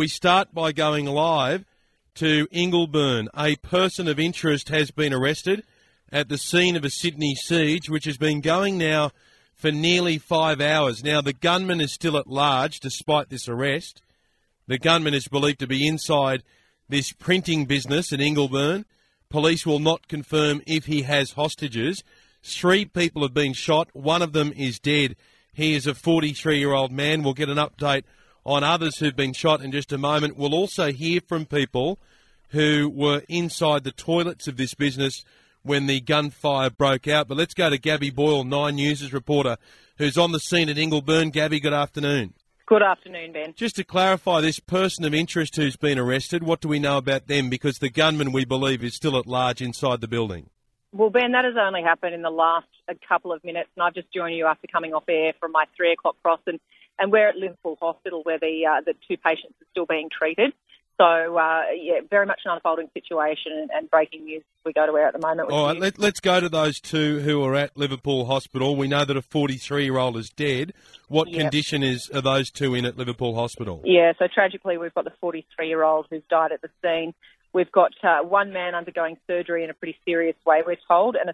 We start by going live to Ingleburn. A person of interest has been arrested at the scene of a Sydney siege, which has been going now for nearly 5 hours. Now, the gunman is still at large despite this arrest. The gunman is believed to be inside this printing business in Ingleburn. Police will not confirm if he has hostages. 3 people have been shot. One of them is dead. He is a 43-year-old man. We'll get an update on others who've been shot in just a moment. We'll also hear from people who were inside the toilets of this business when the gunfire broke out. But let's go to Gabby Boyle, 9 News' reporter, who's on the scene at Ingleburn. Gabby, good afternoon. Good afternoon, Ben. Just to clarify, this person of interest who's been arrested, what do we know about them? Because the gunman, we believe, is still at large inside the building. Well, Ben, that has only happened in the last couple of minutes, and I've just joined you after coming off air from my 3 o'clock cross, and we're at Liverpool Hospital where the 2 patients are still being treated. So, very much an unfolding situation and breaking news we go to air at the moment. All right, let's go to those 2 who are at Liverpool Hospital. We know that a 43-year-old is dead. What condition are those 2 in at Liverpool Hospital? Yeah, so tragically we've got the 43-year-old who's died at the scene. We've got 1 man undergoing surgery in a pretty serious way, we're told, and a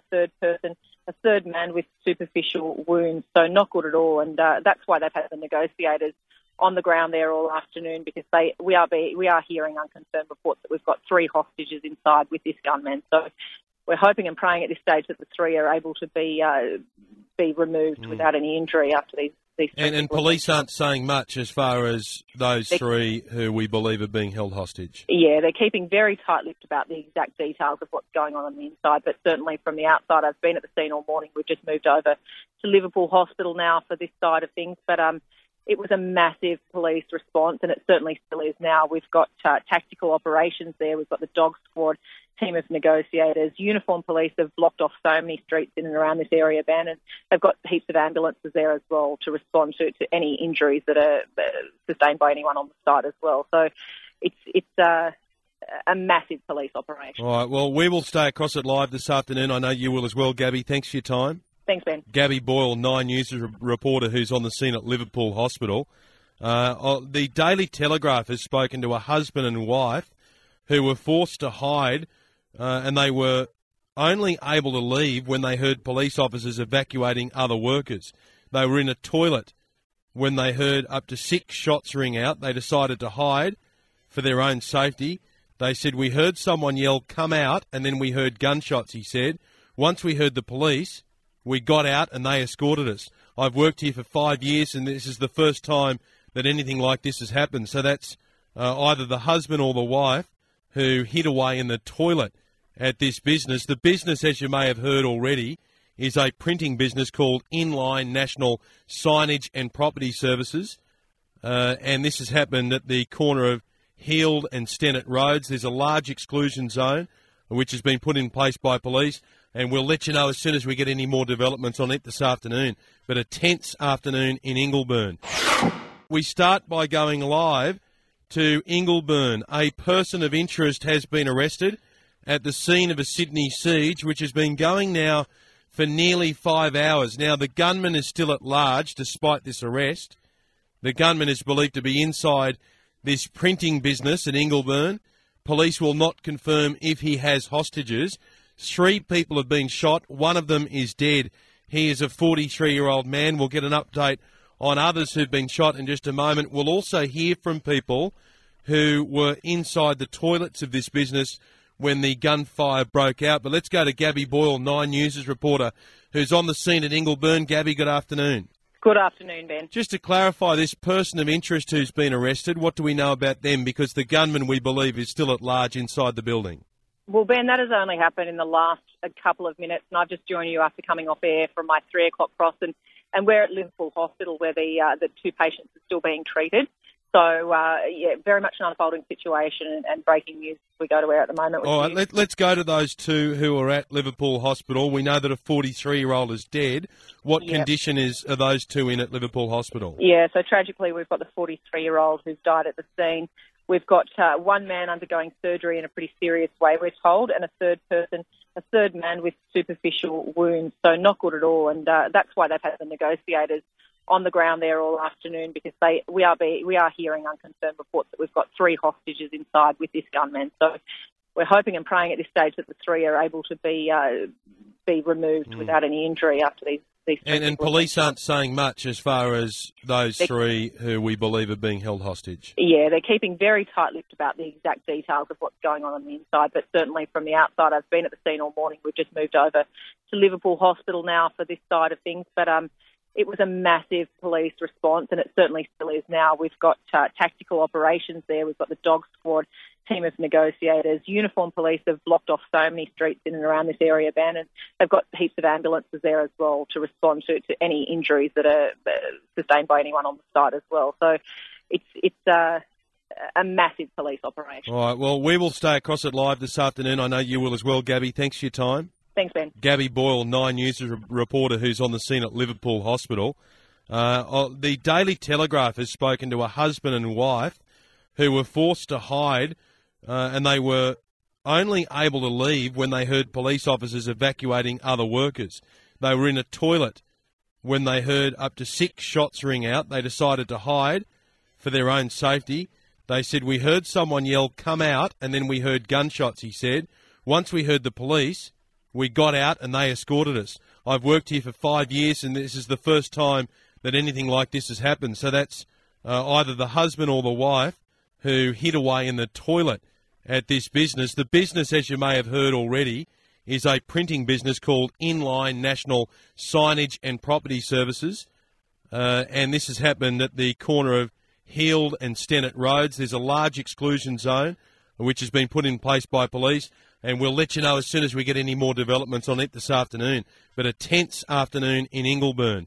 3rd man with superficial wounds, so not good at all. And that's why they've had the negotiators on the ground there all afternoon, because we are hearing unconfirmed reports that we've got 3 hostages inside with this gunman. So we're hoping and praying at this stage that the 3 are able to be removed without any injury after these. And police aren't saying much as far as those 3 who we believe are being held hostage. Yeah, they're keeping very tight-lipped about the exact details of what's going on the inside, but certainly from the outside, I've been at the scene all morning. We've just moved over to Liverpool Hospital now for this side of things, but it was a massive police response, and it certainly still is now. We've got tactical operations there. We've got the dog squad, team of negotiators. Uniformed police have blocked off so many streets in and around this area, Ben, and they've got heaps of ambulances there as well to respond to any injuries that are sustained by anyone on the site as well. So it's a massive police operation. All right, well, we will stay across it live this afternoon. I know you will as well, Gabby. Thanks for your time. Thanks, Ben. Gabby Boyle, 9 News reporter who's on the scene at Liverpool Hospital. The Daily Telegraph has spoken to a husband and wife who were forced to hide, and they were only able to leave when they heard police officers evacuating other workers. They were in a toilet when they heard up to 6 shots ring out. They decided to hide for their own safety. They said, "We heard someone yell, 'Come out,' and then we heard gunshots," he said. "Once we heard the police, we got out and they escorted us. I've worked here for 5 years and this is the first time that anything like this has happened." So that's either the husband or the wife who hid away in the toilet at this business. The business, as you may have heard already, is a printing business called Inline National Signage and Property Services. And this has happened at the corner of Heald and Stennett Roads. There's a large exclusion zone which has been put in place by police. And we'll let you know as soon as we get any more developments on it this afternoon. But a tense afternoon in Ingleburn. We start by going live to Ingleburn. A person of interest has been arrested at the scene of a Sydney siege, which has been going now for nearly 5 hours. Now, the gunman is still at large despite this arrest. The gunman is believed to be inside this printing business in Ingleburn. Police will not confirm if he has hostages. 3 people have been shot. One of them is dead. He is a 43-year-old man. We'll get an update on others who've been shot in just a moment. We'll also hear from people who were inside the toilets of this business when the gunfire broke out. But let's go to Gabby Boyle, 9 News' reporter, who's on the scene at Ingleburn. Gabby, good afternoon. Good afternoon, Ben. Just to clarify, this person of interest who's been arrested, what do we know about them? Because the gunman, we believe, is still at large inside the building. Well, Ben, that has only happened in the last couple of minutes, and I've just joined you after coming off air from my 3 o'clock cross, and we're at Liverpool Hospital where the 2 patients are still being treated. So, very much an unfolding situation and breaking news we go to air at the moment. All right, let's go to those 2 who are at Liverpool Hospital. We know that a 43-year-old is dead. What condition are those 2 in at Liverpool Hospital? Yeah, so tragically we've got the 43-year-old who's died at the scene. We've got 1 man undergoing surgery in a pretty serious way, we're told, and a 3rd man with superficial wounds, so not good at all. And that's why they've had the negotiators on the ground there all afternoon because we are hearing unconfirmed reports that we've got 3 hostages inside with this gunman. So we're hoping and praying at this stage that the 3 are able to be removed without any injury after these. And police aren't saying much as far as those 3 who we believe are being held hostage. Yeah, they're keeping very tight-lipped about the exact details of what's going on the inside, but certainly from the outside, I've been at the scene all morning. We've just moved over to Liverpool Hospital now for this side of things, but it was a massive police response, and it certainly still is now. We've got tactical operations there. We've got the dog squad, team of negotiators. Uniformed police have blocked off so many streets in and around this area, Ben, and they've got heaps of ambulances there as well to respond to any injuries that are sustained by anyone on the site as well. So it's a massive police operation. All right, well, we will stay across it live this afternoon. I know you will as well, Gabby. Thanks for your time. Thanks, Ben. Gabby Boyle, 9 News reporter who's on the scene at Liverpool Hospital. The Daily Telegraph has spoken to a husband and wife who were forced to hide, and they were only able to leave when they heard police officers evacuating other workers. They were in a toilet when they heard up to 6 shots ring out. They decided to hide for their own safety. They said, "We heard someone yell, 'Come out,' and then we heard gunshots," he said. "Once we heard the police, we got out and they escorted us. I've worked here for 5 years and this is the first time that anything like this has happened." So that's either the husband or the wife who hid away in the toilet at this business. The business, as you may have heard already, is a printing business called Inline National Signage and Property Services. And this has happened at the corner of Heald and Stennett Roads. There's a large exclusion zone which has been put in place by police. And we'll let you know as soon as we get any more developments on it this afternoon. But a tense afternoon in Ingleburn.